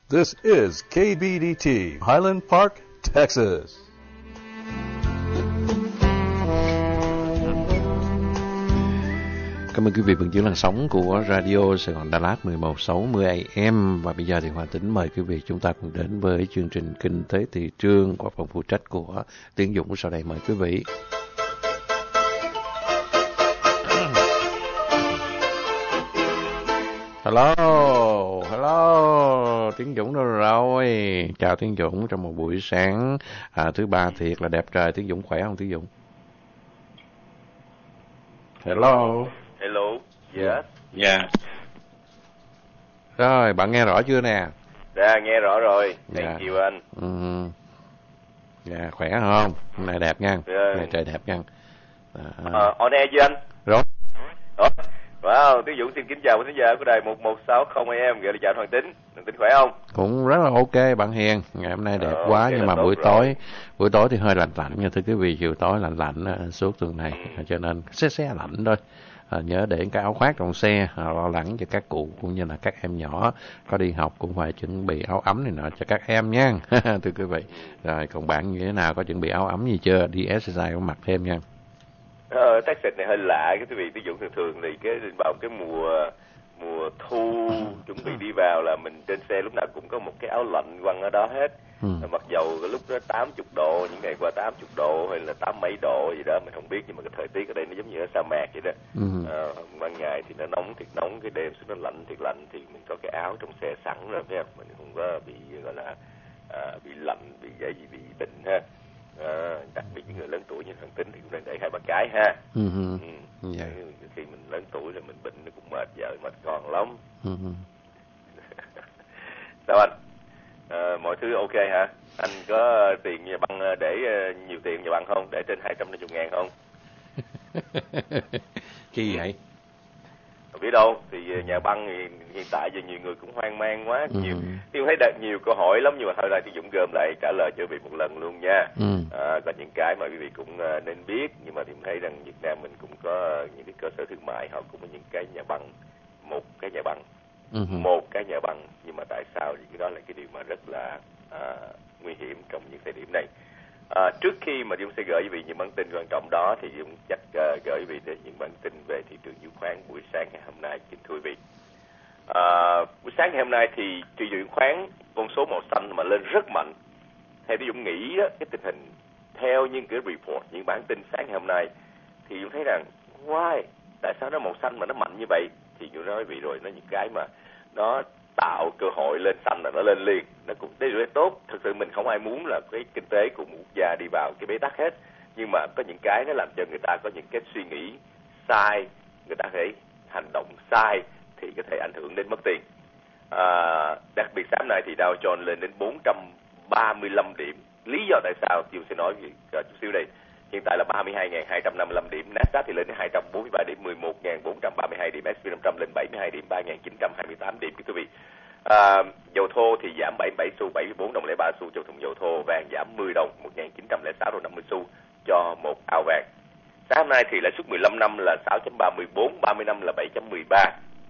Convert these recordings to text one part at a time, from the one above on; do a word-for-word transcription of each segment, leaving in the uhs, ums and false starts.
This is K B D T, Highland Park, Texas. Cảm ơn quý vị vẫn giữ làn sóng của Radio Sài Gòn Đà Lạt mười một sáu mươi A M. Và bây giờ thì Hoàng Tính mời quý vị chúng ta cùng đến với chương trình Kinh tế thị trường qua phòng phụ trách của Tiến Dũng. Sau đây mời quý vị. Hello, hello, Tiến Dũng đâu rồi? Chào Tiến Dũng trong một buổi sáng à, thứ ba thiệt là đẹp trời. Tiến Dũng khỏe không Tiến Dũng? Hello. Hello, yes. Dạ. Yeah. Rồi, bạn nghe rõ chưa nè? Dạ, nghe rõ rồi. Thank Dạ. you anh. Ừ. Dạ, khỏe không? Hôm nay đẹp nha. Dạ. Hôm nay trời đẹp nha. À. À, on air chưa anh? Rồi. Ủa? Wow, Tiến Dũng xin kính chào quý khán giả của đài một một sáu không A M. Gửi lời chào Hoàng Tính. Hoàng Tính khỏe không? Cũng rất là ok bạn Hiền. Ngày hôm nay đẹp Ờ, quá, okay nhưng mà là buổi tốt tối rồi. buổi tối thì hơi lạnh lạnh nha thưa quý vị, chiều tối lạnh lạnh à, suốt tuần này, Ừ. cho nên xe xe lạnh thôi. À, nhớ để cái áo khoác trong xe, à, lo lắng cho các cụ cũng như là các em nhỏ có đi học cũng phải chuẩn bị áo ấm này nọ cho các em nha. Thưa quý vị. Rồi còn bạn như thế nào, có chuẩn bị áo ấm gì chưa? Đi exercise có mặc thêm nha. Ờ, Texas này hơi lạ cái quý vị. Tiến Dũng thường thường thì cái vào cái mùa mùa thu chuẩn bị đi vào là mình trên xe lúc nào cũng có một cái áo lạnh quăng ở đó hết. Ừ. Mặc dầu lúc đó tám mươi độ, những ngày qua tám mươi độ hay là tám mấy độ gì đó mình không biết, nhưng mà cái thời tiết ở đây nó giống như ở sa mạc vậy đó. Ừ. À, ban ngày thì nó nóng thiệt nóng, cái đêm xuống nó lạnh thiệt lạnh, thì mình có cái áo trong xe sẵn rồi phải không? Mình không có bị gọi là à, bị lạnh, bị dễ gì bị bệnh ha. À, đặc biệt những người lớn tuổi như Hoàng Tính thì cũng nên để hai ba cái ha. Ừ. Ừ. Ừ. Dạ. Khi mình lớn tuổi rồi mình bệnh nó cũng mệt, vợ mệt con lắm. Ừ. Sao anh? À, mọi thứ ok hả? Anh có tiền nhà băng để nhiều tiền nhà băng không? Để trên hai trăm năm mươi ngàn không? Chi vậy? Không biết đâu. Thì nhà băng thì hiện tại giờ nhiều người cũng hoang mang quá. Ừ. Nhiều, Tiêu thấy đạt nhiều câu hỏi lắm, nhưng mà thôi nay Tiêu Dũng gom lại trả lời cho quý vị một lần luôn nha. Ừ. À, có những cái mà quý vị cũng nên biết, nhưng mà thì thấy rằng Việt Nam mình cũng có những cái cơ sở thương mại, họ cũng có những cái nhà băng, một cái nhà băng. Ừ. Một cái nhà băng, nhưng mà tại sao thì cái đó là cái điều mà rất là à, nguy hiểm trong những thời điểm này. À, trước khi mà Dung sẽ gửi quý vị những bản tin quan trọng đó, thì Dung chắc uh, gửi quý vị đến những bản tin về thị trường chứng khoán buổi sáng ngày hôm nay, kính thưa quý vị. À, buổi sáng ngày hôm nay thì thị trường chứng khoán con số màu xanh mà lên rất mạnh. Theo Dung nghĩ đó, cái tình hình theo những cái report, những bản tin sáng ngày hôm nay, thì Dung thấy rằng why, tại sao nó màu xanh mà nó mạnh như vậy? Thì Dung nói quý vị rồi, nó những cái mà nó tạo cơ hội lên xanh là nó lên liền, nó cũng đấy là tốt. Thực sự mình không ai muốn là cái kinh tế của một quốc gia đi vào cái bế tắc hết, nhưng mà có những cái nó làm cho người ta có những cái suy nghĩ sai, người ta phải hành động sai thì có thể ảnh hưởng đến mất tiền. À, đặc biệt sáng nay thì Dow Jones lên đến bốn trăm ba mươi lăm điểm. Lý do tại sao tôi sẽ nói gì chút xíu đây. Hiện tại là ba mươi hai nghìn hai trăm năm mươi lăm điểm, Nasdaq thì lên đến hai trăm bốn mươi ba điểm, mười một nghìn bốn trăm ba mươi hai điểm, ét and pê năm trăm lên bảy mươi hai điểm, ba nghìn chín trăm hai mươi tám điểm quý vị. À, dầu thô thì giảm bảy mươi bảy xu, bảy mươi bốn đồng lẻ ba xu cho thùng dầu thô, vàng giảm mười đồng, một nghìn chín trăm lẻ sáu đồng năm mươi xu cho một ao vàng. Sáng hôm nay thì lãi suất mười lăm năm là sáu chấm ba mươi bốn, ba mươi năm là bảy chấm mười ba.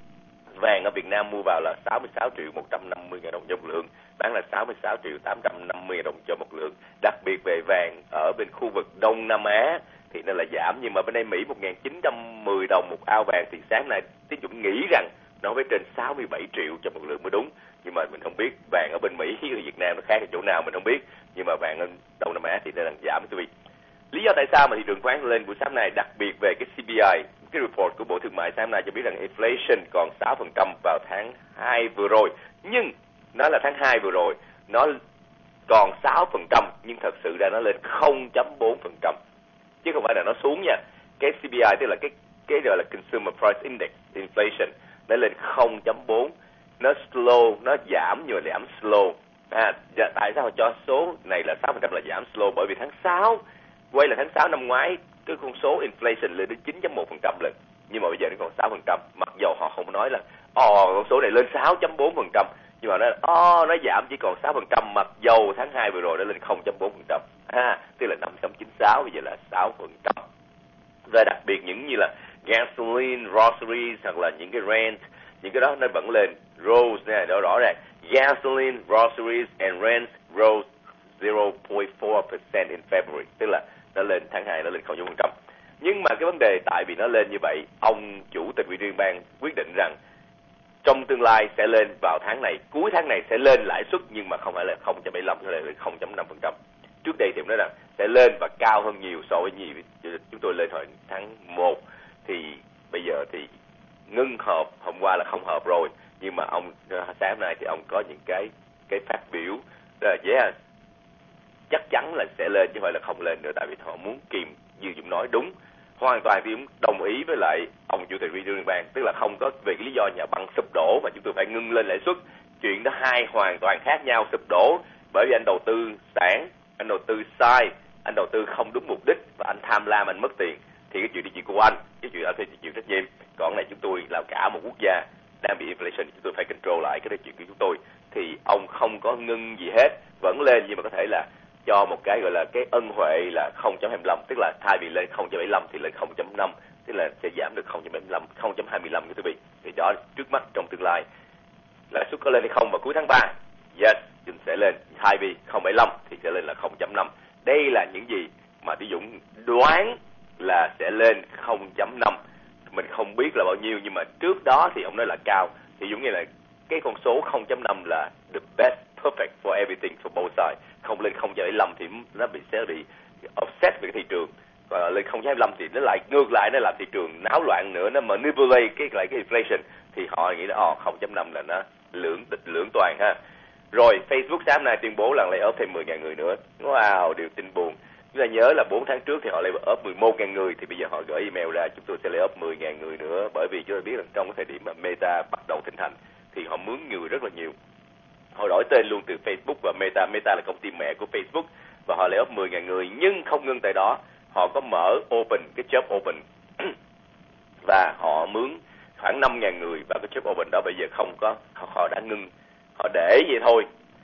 Vàng ở Việt Nam mua vào là sáu mươi sáu triệu một trăm năm mươi ngàn đồng cho một lượng, bán là sáu mươi sáu triệu tám trăm năm mươi ngàn đồng cho một lượng. Đặc biệt về vàng ở bên khu vực Đông Nam Á thì nó là giảm, nhưng mà bên đây Mỹ một nghìn chín trăm mười đồng một ao vàng, thì sáng nay Tiến Dũng nghĩ rằng nó phải trên sáu mươi bảy triệu cho một lượng mới đúng. Nhưng mà mình không biết vàng ở bên Mỹ với Việt Nam nó khác ở chỗ nào mình không biết, nhưng mà vàng ở Đông Nam Á thì nó đang giảm quý vị. Lý do tại sao mà thị trường khoán lên buổi sáng nay, đặc biệt về cái xê pê i, cái report của Bộ Thương mại sáng nay cho biết rằng inflation còn sáu phần trăm vào tháng hai vừa rồi, nhưng nó là tháng hai vừa rồi, nó còn sáu phần trăm, nhưng thật sự ra nó lên không chấm bốn phần trăm, chứ không phải là nó xuống nha. Cái xê pê i tức là cái cái gọi là Consumer Price Index inflation, nó lên không chấm bốn, nó slow, nó giảm nhưng mà giảm slow. À, tại sao cho số này là sáu phần trăm là giảm slow? Bởi vì tháng sáu, quay là tháng sáu năm ngoái, cái con số inflation lên đến chín chấm một phần trăm lần, nhưng mà bây giờ nó còn sáu phần trăm. Mặc dầu họ không nói là ồ con số này lên sáu chấm bốn phần trăm, nhưng mà nó ồ nó giảm chỉ còn sáu phần trăm, mặc dầu tháng hai vừa rồi nó lên không chấm bốn phần trăm. À, tức là năm chấm chín sáu, bây giờ là sáu phần trăm. Và đặc biệt những như là gasoline, groceries hoặc là những cái rent, những cái đó nó vẫn lên. Rose này đó rõ ràng. Gasoline, groceries and rent rose zero point four percent in February, tức là nó lên tháng hai nó lên không phẩy không phần trăm. Nhưng mà cái vấn đề tại vì nó lên như vậy, ông chủ tịch Ủy ban bang quyết định rằng trong tương lai sẽ lên vào tháng này, cuối tháng này sẽ lên lãi suất nhưng mà không phải là không phẩy bảy mươi lăm, phải là không phẩy năm phần trăm. Trước đây thì ông nói rằng sẽ lên và cao hơn nhiều so với nhiều chúng tôi lên hồi tháng một, thì bây giờ thì ngưng họp, hôm qua là không họp rồi, nhưng mà ông sáng hôm nay thì ông có những cái cái phát biểu là yeah, chắc chắn là sẽ lên chứ không phải là không lên nữa, tại vì họ muốn kìm, như Dũng nói đúng, hoàn toàn thì Dũng đồng ý với lại ông chủ tịch Ủy ban bang, tức là không có về cái lý do nhà băng sụp đổ mà chúng tôi phải ngưng lên lãi suất. Chuyện đó hai hoàn toàn khác nhau. Sụp đổ bởi vì anh đầu tư sản, anh đầu tư sai, anh đầu tư không đúng mục đích và anh tham lam, anh mất tiền, thì cái chuyện đi chuyện của anh, cái chuyện anh phải chịu trách nhiệm. Còn này chúng tôi là cả một quốc gia đang bị inflation, chúng tôi phải control lại cái đó chuyện của chúng tôi. Thì ông không có ngưng gì hết, vẫn lên, nhưng mà có thể là cho một cái gọi là cái ân huệ là không phẩy hai mươi lăm, tức là thay vì lên không phẩy bảy mươi lăm thì lên không phẩy năm, tức là sẽ giảm được không phẩy bảy mươi lăm, không phẩy hai mươi lăm cái vị. Thì đó trước mắt trong tương lai lãi suất có lên hay không vào cuối tháng ba? Yes, chúng sẽ lên. Thay vì không phẩy bảy mươi lăm thì sẽ lên là không phẩy năm. Đây là những gì mà Tí Dũng đoán là sẽ lên không phẩy năm. Mình không biết là bao nhiêu, nhưng mà trước đó thì ông nói là cao. Thì Dũng nghĩ là cái con số không phẩy năm là the best, perfect for everything for both sides. Không lên không phẩy bảy mươi lăm thì nó bị sẽ bị offset về cái thị trường. Và lên không phẩy hai mươi lăm thì nó lại ngược lại, nó làm thị trường náo loạn nữa, nó manipulate cái lại cái inflation. Thì họ nghĩ là ồ không phẩy năm là nó lưỡng tịch lưỡng toàn ha. Rồi Facebook sáng nay tuyên bố là lay off thêm mười nghìn người nữa. Wow, điều tin buồn. Chúng ta nhớ là bốn tháng trước thì họ lay off mười một nghìn người, thì bây giờ họ gửi email ra chúng tôi sẽ lay off mười nghìn người nữa, bởi vì chúng ta biết rằng trong cái thời điểm mà Meta bắt đầu thịnh hành thì họ mướn người rất là nhiều. Họ đổi tên luôn từ Facebook và Meta. Meta là công ty mẹ của Facebook, và họ lay off mười nghìn người. Nhưng không ngưng tại đó, họ có mở open, cái job open và họ mướn khoảng năm nghìn người vào cái job open đó. Bây giờ không có, họ, họ đã ngưng, họ để vậy thôi.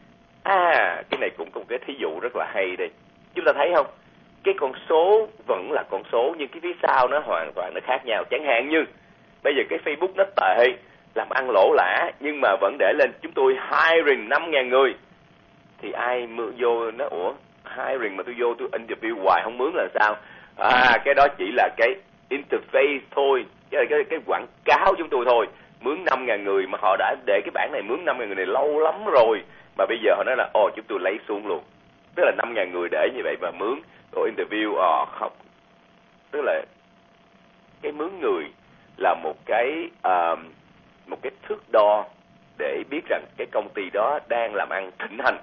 À, cái này cũng có một cái thí dụ rất là hay đây. Chúng ta thấy không? Cái con số vẫn là con số, nhưng cái phía sau nó hoàn toàn nó khác nhau. Chẳng hạn như bây giờ cái Facebook nó tệ, làm ăn lỗ lã, nhưng mà vẫn để lên chúng tôi hiring năm nghìn người. Thì ai mưa vô nó, ủa hiring mà tôi vô tôi interview hoài không mướn là sao? À, cái đó chỉ là cái interface thôi, cái cái, cái quảng cáo chúng tôi thôi. Mướn năm nghìn người mà họ đã để cái bảng này mướn năm nghìn người này lâu lắm rồi, mà bây giờ họ nói là ồ chúng tôi lấy xuống luôn. Tức là năm nghìn người để như vậy mà mướn rồi interview, ờ không, tức là cái mướn người là một cái uh, một cái thước đo để biết rằng cái công ty đó đang làm ăn thịnh hành.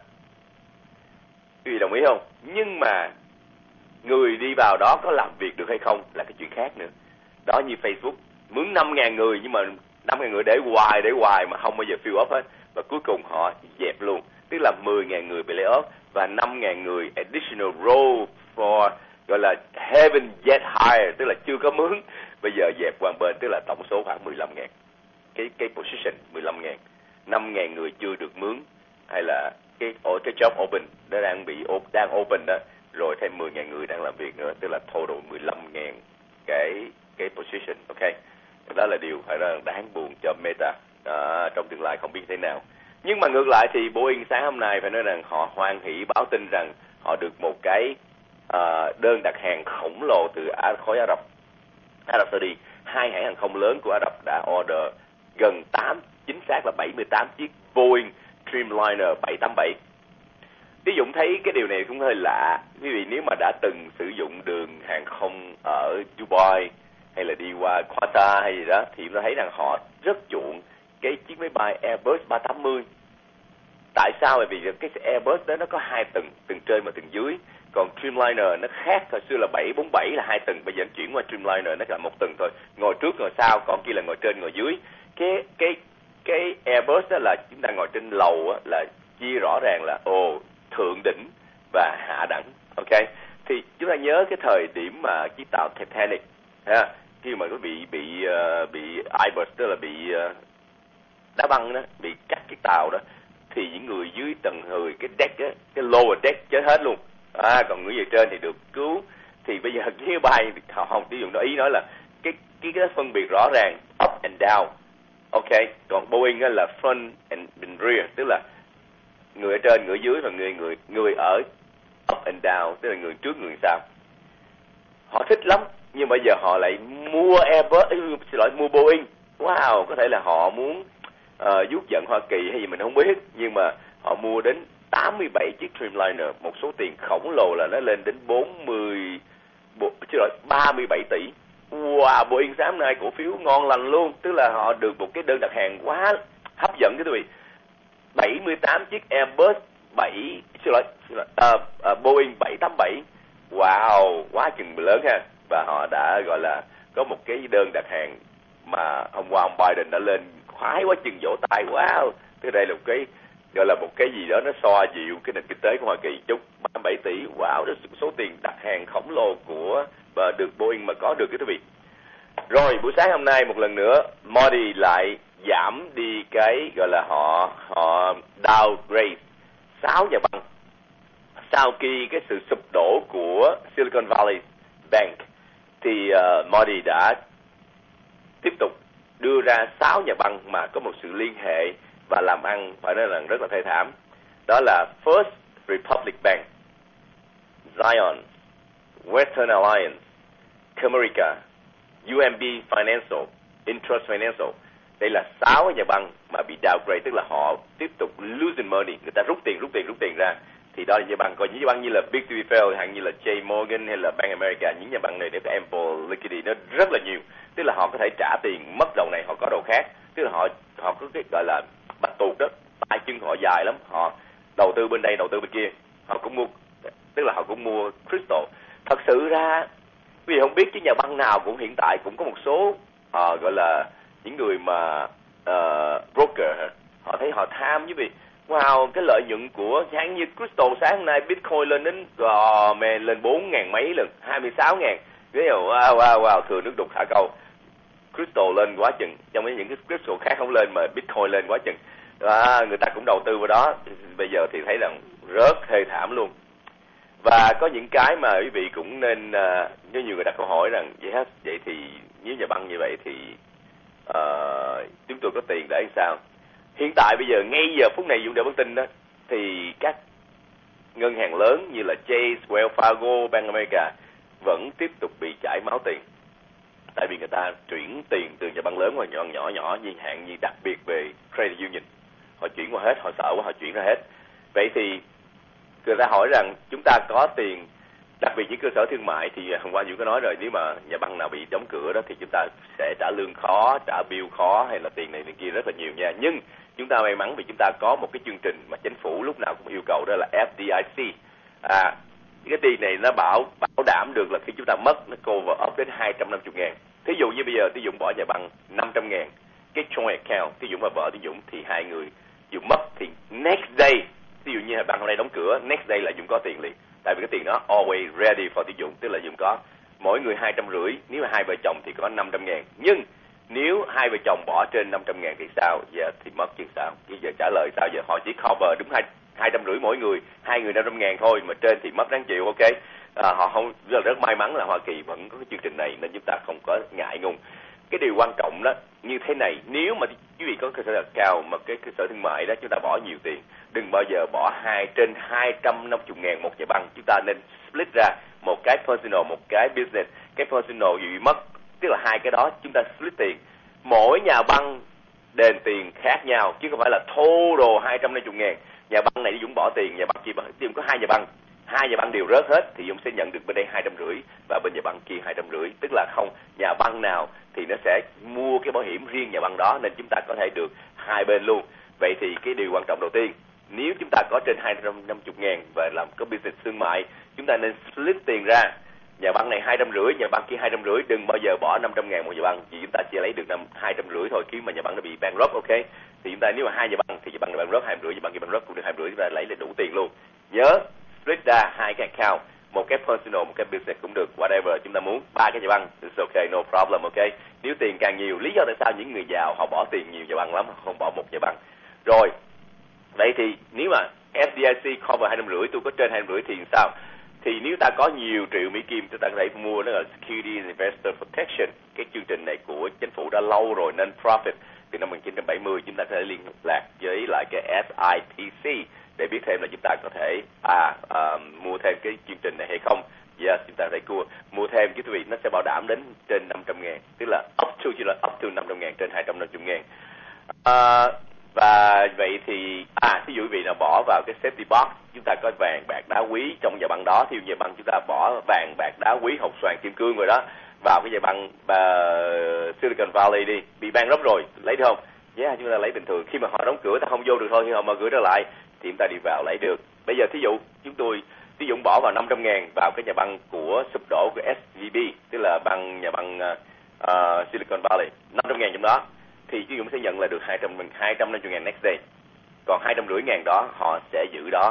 Quý vị đồng ý không? Nhưng mà người đi vào đó có làm việc được hay không là cái chuyện khác nữa. Đó, như Facebook mướn năm nghìn người, nhưng mà năm nghìn người để hoài để hoài mà không bao giờ fill up hết, và cuối cùng họ dẹp luôn. Tức là mười nghìn người bị lay off và năm nghìn người additional role for gọi là haven't yet hired, tức là chưa có mướn, bây giờ dẹp qua bên, tức là tổng số khoảng mười lăm nghìn cái cái position, mười lăm nghìn, năm nghìn người chưa được mướn, hay là cái cái job open nó đang bị đang open đó, rồi thêm mười nghìn người đang làm việc nữa, tức là total mười lăm nghìn cái cái position. Ok, đó là điều phải là đáng buồn cho Meta. À, trong tương lai không biết thế nào. Nhưng mà ngược lại thì Boeing sáng hôm nay phải nói rằng họ hoan hỷ báo tin rằng họ được một cái uh, đơn đặt hàng khổng lồ từ khối Ả Rập, Ả Rập Saudi. Hai hãng hàng không lớn của Ả Rập đã order gần tám, chính xác là bảy mươi tám chiếc Boeing Dreamliner bảy tám bảy. Ví dụ thấy cái điều này cũng hơi lạ, quý vị nếu mà đã từng sử dụng đường hàng không ở Dubai hay là đi qua Qatar hay gì đó, thì chúng ta thấy rằng họ rất chuộng cái chiếc máy bay Airbus ba tám mươi. Tại sao? Bởi vì cái Airbus đó nó có hai tầng, tầng trên và tầng dưới. Còn Dreamliner nó khác, hồi xưa là bảy bốn bảy là hai tầng, bây giờ chuyển qua Dreamliner nó là một tầng thôi, ngồi trước ngồi sau, còn kia là ngồi trên ngồi dưới. Cái cái cái Airbus đó là chúng ta ngồi trên lầu á, là chia rõ ràng là ồ thượng đỉnh và hạ đẳng. Ok, thì chúng ta nhớ cái thời điểm mà chiếc tàu Titanic ha, khi mà nó bị bị uh, bị iceberg, tức là bị uh, đá băng đó, bị cắt cái tàu đó, thì những người dưới tầng mười cái deck á, cái lower deck chết hết luôn. À, còn người về trên thì được cứu. Thì bây giờ cái bay họ không sử dụng đó, ý nói là cái cái cái phân biệt rõ ràng up and down. Ok, còn Boeing là front and rear, tức là người ở trên, người ở dưới và người người người ở up and down, tức là người trước người sau. Họ thích lắm, nhưng bây giờ họ lại mua Airbus, xin lỗi, mua Boeing. Wow, có thể là họ muốn uh, giúp giận Hoa Kỳ hay gì mình không biết, nhưng mà họ mua đến tám mươi bảy chiếc Dreamliner, một số tiền khổng lồ là nó lên đến bốn mươi, bộ, xin lỗi, ba mươi bảy tỷ. Wow, Boeing sáng nay cổ phiếu ngon lành luôn, tức là họ được một cái đơn đặt hàng quá hấp dẫn quý vị. bảy mươi tám chiếc Airbus bảy, xin lỗi, xin lỗi uh, uh, Boeing bảy tám bảy. Wow, quá chừng lớn ha. Và họ đã gọi là có một cái đơn đặt hàng mà hôm qua ông Biden đã lên khoái quá chừng vỗ tay. Wow, thế đây là một cái gọi là một cái gì đó nó xoa dịu cái nền kinh tế của Hoa Kỳ chút. ba mươi bảy tỷ, wow, đó là số tiền đặt hàng khổng lồ của và được Boeing mà có được cái quý vị. Rồi buổi sáng hôm nay một lần nữa Modi lại giảm đi cái gọi là họ họ downgrade sáu nhà băng sau khi cái sự sụp đổ của Silicon Valley Bank, thì uh, Modi đã tiếp tục đưa ra sáu nhà băng mà có một sự liên hệ và làm ăn phải nói là rất là thê thảm. Đó là First Republic Bank, Zion, Western Alliance, Comerica, u em bê Financial, Intrust Financial. Đây là sáu nhà băng mà bị downgrade, tức là họ tiếp tục losing money, người ta rút tiền, rút tiền, rút tiền ra. Thì đó là nhà băng, còn những nhà băng như là Big Three Fail, hạng như là J Morgan hay là Bank America, những nhà băng này để có ample liquidity nó rất là nhiều, tức là họ có thể trả tiền mất đầu này họ có đầu khác, tức là họ họ có cái gọi là bạch tuộc đó, tay chân họ dài lắm, họ đầu tư bên đây đầu tư bên kia, họ cũng mua, tức là họ cũng mua Crystal. Thật sự ra vì không biết chứ nhà băng nào cũng hiện tại cũng có một số uh, gọi là những người mà uh, broker, họ thấy họ tham chứ vì wow, cái lợi nhuận của hãng như Crystal sáng hôm nay Bitcoin lên đến oh, man, lên bốn ngàn mấy lần, hai mươi sáu ngàn. Cái wow, wow, wow, thừa nước đục thả câu. Crystal lên quá chừng, trong những cái Crystal khác không lên mà Bitcoin lên quá chừng. À, người ta cũng đầu tư vào đó, bây giờ thì thấy rằng rất thê thảm luôn. Và có những cái mà quý vị cũng nên, uh, như nhiều người đặt câu hỏi rằng vậy hết, vậy thì nếu nhà băng như vậy thì uh, chúng tôi có tiền để sao? Hiện tại bây giờ, ngay giờ phút này Dũng đã bản tin đó, thì các ngân hàng lớn như là Chase, Wells Fargo, Bank America vẫn tiếp tục bị chảy máu tiền. Tại vì người ta chuyển tiền từ nhà băng lớn qua nhỏ nhỏ nhỏ như hạn như đặc biệt về Credit Union. Họ chuyển qua hết, họ sợ quá họ chuyển ra hết. Vậy thì người ta hỏi rằng chúng ta có tiền, đặc biệt những cơ sở thương mại, thì hôm qua Dũng có nói rồi, nếu mà nhà băng nào bị đóng cửa đó thì chúng ta sẽ trả lương khó, trả bill khó, hay là tiền này tiền kia rất là nhiều nha. Nhưng chúng ta may mắn vì chúng ta có một cái chương trình mà chính phủ lúc nào cũng yêu cầu, đó là F D I C. À, cái tiền này nó bảo bảo đảm được là khi chúng ta mất nó cover up đến hai trăm năm mươi ngàn. Thí dụ như bây giờ Tí Dũng bỏ nhà băng năm trăm ngàn, cái joint account Tí Dũng và vợ Tí Dũng, thì hai người Dũng mất thì next day, ví dụ như là băng hôm nay đóng cửa, next day là Dũng có tiền liền. Tại vì cái tiền đó always ready for Tí Dũng, tức là Dũng có mỗi người hai trăm rưỡi, nếu mà hai vợ chồng thì có năm trăm ngàn. Nhưng nếu hai vợ chồng bỏ trên năm trăm ngàn thì sao? Giờ thì mất chứ sao? Bây giờ trả lời sao giờ? Họ chỉ cover đúng hai hai trăm rưỡi mỗi người, hai người năm trăm ngàn thôi, mà trên thì mất đáng chịu, ok? À, họ không, rất, rất may mắn là Hoa Kỳ vẫn có cái chương trình này nên chúng ta không có ngại ngùng. Cái điều quan trọng đó như thế này, nếu mà quý vị có cơ sở cao mà cái cơ sở thương mại đó chúng ta bỏ nhiều tiền, đừng bao giờ bỏ hai trên hai trăm năm mươi ngàn một nhà băng. Chúng ta nên split ra, một cái personal, một cái business. Cái personal gì bị mất, tức là hai cái đó chúng ta split tiền. Mỗi nhà băng đền tiền khác nhau chứ không phải là total hai trăm năm mươi ngàn. Nhà băng này Dũng bỏ tiền, nhà băng kia Dũng có hai nhà băng, hai nhà băng đều rớt hết thì Dũng sẽ nhận được bên đây hai trăm rưỡi và bên nhà băng kia hai trăm rưỡi. Tức là không, nhà băng nào thì nó sẽ mua cái bảo hiểm riêng nhà băng đó, nên chúng ta có thể được hai bên luôn. Vậy thì cái điều quan trọng đầu tiên, nếu chúng ta có trên hai trăm năm mươi ngàn và làm có business thương mại, chúng ta nên split tiền ra. Nhà băng này hai trăm rưỡi, nhà băng kia hai trăm rưỡi, đừng bao giờ bỏ năm trăm ngàn một nhà băng, vì chúng ta chỉ lấy được năm hai trăm rưỡi thôi khi mà nhà băng nó bị bankrupt, ok? Thì chúng ta nếu mà hai nhà băng thì nhà băng này bankrupt hai trăm rưỡi, nhà băng kia bankrupt cũng được hai trăm rưỡi, chúng ta lấy là đủ tiền luôn. Nhớ split ra hai cái account, một cái personal, một cái business cũng được, whatever chúng ta muốn. Ba cái nhà băng, it's okay, no problem, ok? Nếu tiền càng nhiều, lý do tại sao những người giàu họ bỏ tiền nhiều nhà băng lắm, họ không bỏ một nhà băng. Rồi, vậy thì nếu mà F D I C cover hai trăm rưỡi, tôi có trên hai trăm rưỡi thì sao? Thì nếu ta có nhiều triệu Mỹ Kim, chúng ta có thể mua, nó là Security Investor Protection. Cái chương trình này của chính phủ đã lâu rồi, nên profit. từ năm một nghìn chín trăm bảy mươi chúng ta có thể liên lạc với lại cái ét i tê xê để biết thêm là chúng ta có thể à, à mua thêm cái chương trình này hay không. Yes, chúng ta có thể mua, mua thêm chứ quý vị, nó sẽ bảo đảm đến trên năm trăm ngàn, tức là up to, chứ là up to năm trăm ngàn, trên hai trăm năm mươi ngàn. À, và vậy thì, à, ví dụ quý vị nào bỏ vào cái safety box, chúng ta có vàng, bạc, đá quý trong nhà băng đó, thì nhà băng chúng ta bỏ vàng, bạc, đá quý, hột xoàn, kim cương rồi đó, vào cái nhà băng uh, Silicon Valley đi, bị ban lắm rồi, lấy được không? Yeah, chúng ta lấy bình thường, khi mà họ đóng cửa ta không vô được thôi, nhưng họ mở cửa trở lại, thì chúng ta đi vào lấy được. Bây giờ thí dụ, chúng tôi, thí dụ bỏ vào năm trăm ngàn vào cái nhà băng của sụp đổ của ét vê bê, tức là băng nhà băng uh, Silicon Valley, năm trăm ngàn trong đó, thì chú Dũng sẽ nhận lại được hai trăm năm mươi ngàn next day. Còn hai trăm năm mươi ngàn đó họ sẽ giữ đó.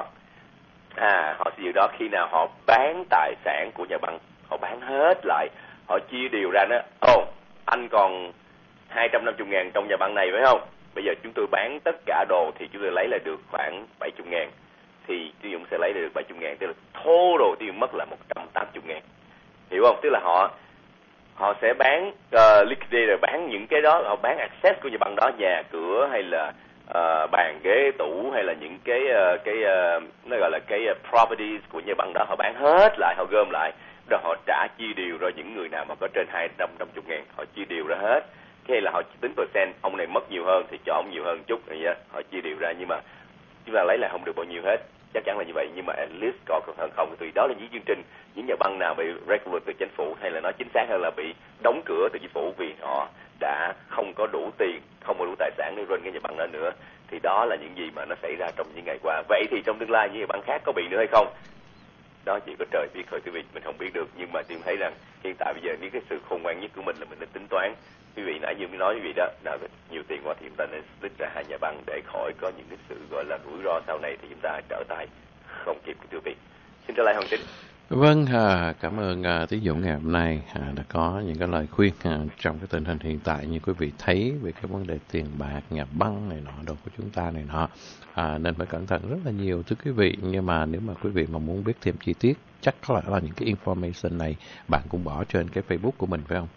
À, họ sẽ giữ đó khi nào họ bán tài sản của nhà băng, họ bán hết lại, họ chia đều ra đó. Ồ, oh, anh còn hai trăm năm mươi ngàn trong nhà băng này phải không? Bây giờ chúng tôi bán tất cả đồ thì chúng tôi lấy lại được khoảng bảy mươi ngàn. Thì chú Dũng sẽ lấy lại được bảy mươi ngàn, tức là total tiêu mất là một trăm tám mươi ngàn. Hiểu không? Tức là họ họ sẽ bán uh, liquidator, bán những cái đó, họ bán access của nhà băng đó, nhà cửa hay là uh, bàn ghế tủ hay là những cái uh, cái uh, nó gọi là cái uh, properties của nhà băng đó, họ bán hết lại, họ gom lại, rồi họ trả chia đều ra những người nào mà có trên hai trăm năm mươi ngàn, họ chia đều ra hết. Cái là họ tính percent, ông này mất nhiều hơn thì cho ông nhiều hơn chút, vậy đó. Họ chia đều ra, nhưng mà chúng ta lấy lại không được bao nhiêu hết, chắc chắn là như vậy. Nhưng mà at least có hơn không, tùy đó là những chương trình, những nhà băng nào bị regulate từ chính phủ, hay là nói chính xác hơn là bị đóng cửa từ chính phủ vì họ đã không có đủ tiền, không có đủ tài sản để run cái nhà băng đó nữa. Thì đó là những gì mà nó xảy ra trong những ngày qua. Vậy thì trong tương lai những nhà băng khác có bị nữa hay không? Đó chỉ có trời biết thôi quý vị, mình không biết được. Nhưng mà tôi thấy rằng hiện tại bây giờ những cái sự khôn ngoan nhất của mình là mình nên tính toán. Quý vị nãy như mới nói quý vị đó, nào nhiều tiền quá thì chúng ta nên split ra hai nhà băng để khỏi có những cái sự gọi là rủi ro sau này thì chúng ta trở tay không kịp quý vị. Xin trở lại Hoàng Tín. Vâng, à, cảm ơn à, Tiến Dũng ngày hôm nay à, đã có những cái lời khuyên à, trong cái tình hình hiện tại như quý vị thấy về cái vấn đề tiền bạc, nhà băng này nọ đồ của chúng ta này nọ, à, nên phải cẩn thận rất là nhiều thưa quý vị. Nhưng mà nếu mà quý vị mà muốn biết thêm chi tiết, chắc có lẽ là những cái information này bạn cũng bỏ trên cái Facebook của mình phải không?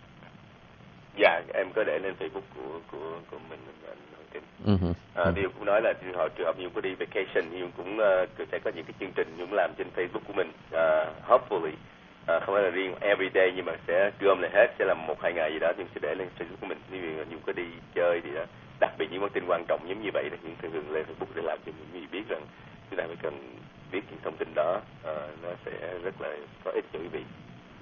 Dạ, em có để lên Facebook của của của mình. Uh-huh. À, Điều cũng nói là trường hợp trường hợp Nhung có đi vacation, Nhung cũng uh, sẽ có những cái chương trình Nhung làm trên Facebook của mình. Uh, hopefully uh, không phải là riêng everyday, nhưng mà sẽ gom lại hết, sẽ làm một hai ngày gì đó Nhung sẽ để lên Facebook của mình. Nếu như Nhung có đi chơi thì đó, đặc biệt những thông tin quan trọng giống như vậy là Nhung thường thường lên Facebook để làm cho những người biết rằng chúng ta phải cần biết những thông tin đó, uh, nó sẽ rất là có ích cho quý vị.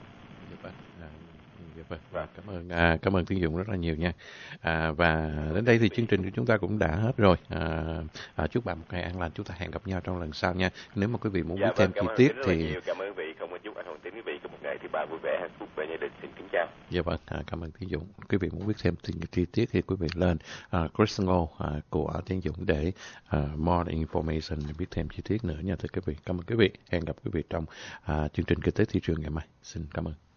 Vâng, và cảm ơn à, cảm ơn Tiến Dũng rất là nhiều nha. À, và đến đây thì chương trình của chúng ta cũng đã hết rồi. À, à, chúc bạn một ngày an lành, chúng ta hẹn gặp nhau trong lần sau nha. Nếu mà quý vị muốn dạ, biết thêm vâng, chi tiết thì nhiều. Cảm ơn quý vị, không có chúc anh Hoàng Tín quý vị có một ngày thứ ba vui vẻ, hạnh phúc và gia đình. Xin kính chào. Dạ vâng, à, cảm ơn Tiến Dũng. Quý vị muốn biết thêm chi tiết thì quý vị lên uh, Chris Ngô uh, của Tiến Dũng để uh, more information để biết thêm chi tiết nữa nha thưa quý vị. Cảm ơn quý vị. Hẹn gặp quý vị trong uh, chương trình Kinh tế thị trường ngày mai. Xin cảm ơn.